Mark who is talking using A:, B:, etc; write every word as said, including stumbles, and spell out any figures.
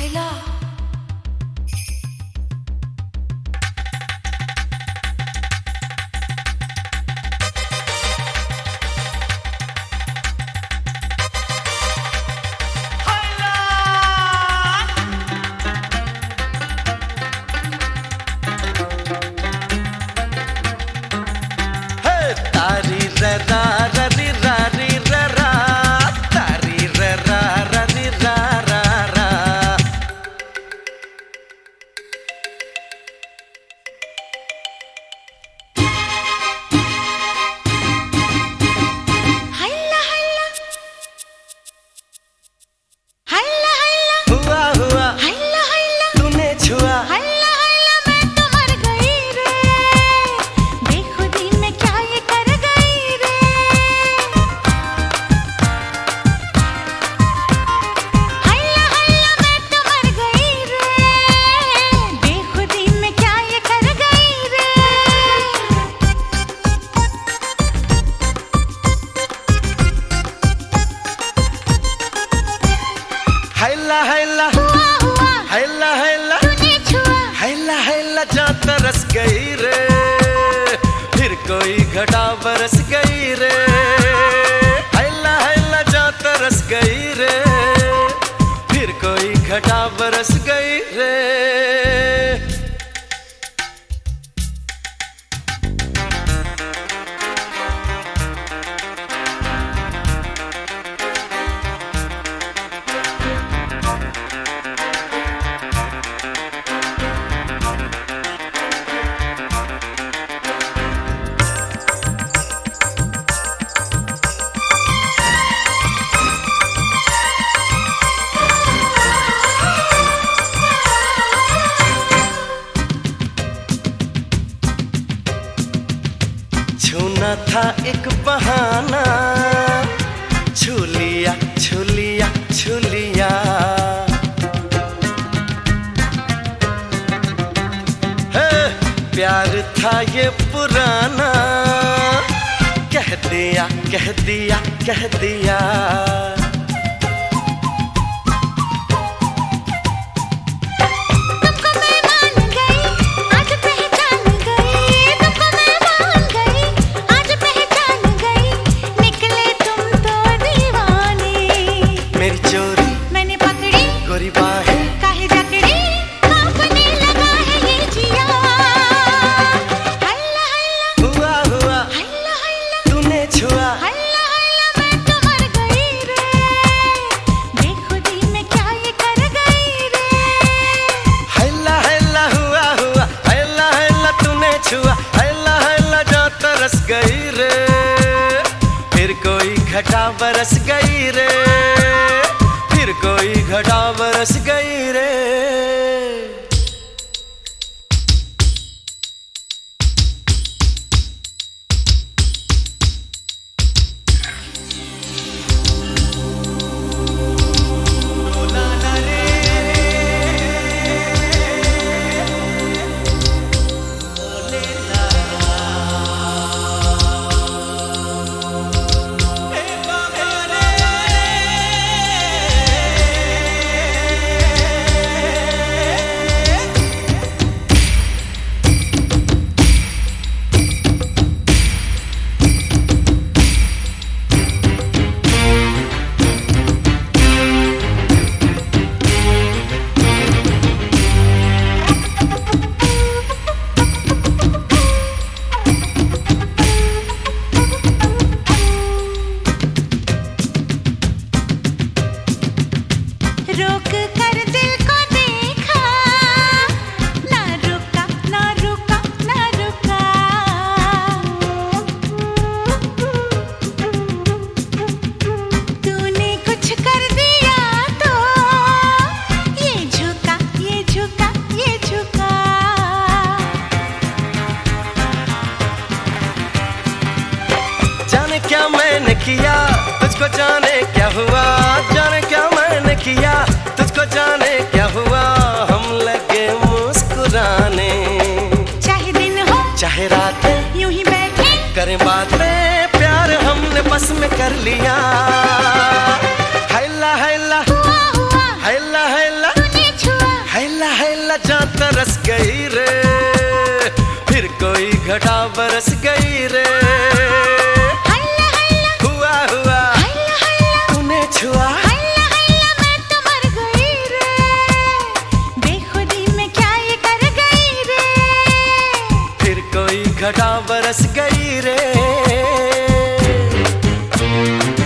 A: हैला
B: तारी रे रा री रा री रा रा तारी रे रा री रा रा रा
A: हैला हैला हैला हैला
B: हुआ हुआ
A: हैला हैला
B: तूने छुआ
A: हैला हैला मैं तो मर गई रे बेखुदी में क्या ये कर गई रे हैला हैला मैं तो मर गई रे बेखुदी में क्या ये कर गई रे
B: हैला हैला
A: हुआ हुआ
B: हैला हैला
A: तूने छुआ
B: हैला हैला जा तरस गई रे फिर कोई घटा बरस गई रे हैला हैला जा तरस गई रे फिर कोई घटा बरस गई रे छूना था एक बहाना छू लिया छू लिया छू लिया हे प्यार था ये पुराना कह दिया कह दिया कह दिया
A: तुमको मैं मान गई आज पहचान गई तुमको मैं मान गई आज पहचान गई निकले तुम तो दीवाने
B: मेरी चोरी
A: मैंने पकड़ी
B: गोरी बाहें
A: काहे जकड़ी कांपने लगा है ये जिया हल्ला हल्ला
B: हुआ हुआ
A: हल्ला हल्ला
B: तूने छुआ
A: हल्ला हल्ला मैं तो मर गई रे बेखुदी में क्या ये कर गई रे
B: हैला हैला हुआ हुआ हैला हैला तूने छुआ हैला हैला जा तरस गई रे फिर कोई घटा बरस गई रे फिर कोई घटा बरस गई रे
A: रोक कर दिल को देखा ना रुका ना रुका ना रुका तूने कुछ कर दिया तो ये झुका ये झुका ये झुका
B: जाने क्या मैंने किया तुझको जाने क्या हुआ जाने क्या मैंने किया तुझको जाने क्या हुआ हम लगे मुस्कुराने
A: चाहे दिन हो
B: चाहे रातें
A: यूं ही बैठे
B: करें बातें प्यार हमने बस में कर लिया हैला हैला
A: हुआ हुआ
B: हैला हैला
A: तूने
B: बरस गई रे, फिर कोई घटा बरस गई रे।
A: हल्ला हल्ला
B: हुआ हुआ
A: हल्ला हल्ला
B: तूने छुआ,
A: हल्ला हल्ला मैं तो मर गई रे, बेखुदी में क्या ये कर गई रे।
B: फिर कोई घटा बरस गई रे।